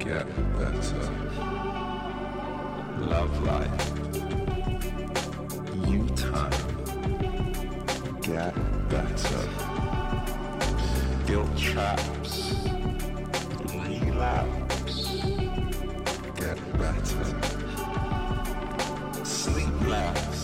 get better. Love life. U-time. Get better. Guilt traps. Relapse. Get better. Sleep labs.